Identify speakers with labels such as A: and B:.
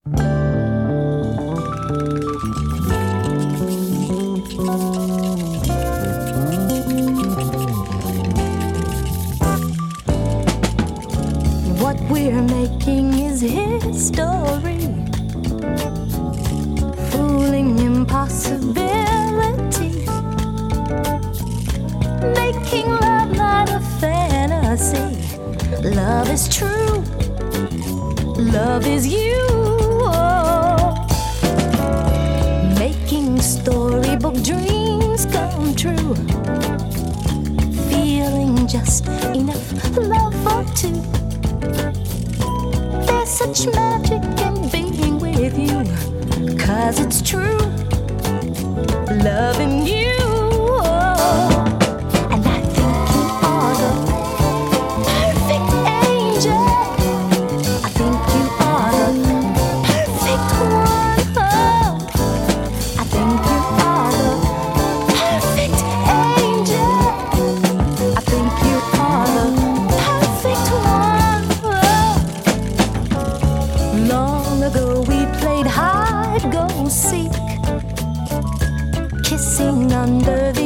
A: What we're making is history, fooling impossibilities, making love not a fantasy. Love is true, love is you. Making storybook dreams come true, feeling just enough love for two. There's such magic in being with you, 'cause it's true, loving you. And I think you are the perfect angel. I think you are the perfect one. I think you are the perfect angel. I think you are the perfect one. Long ago we played hide go seek, kissing under the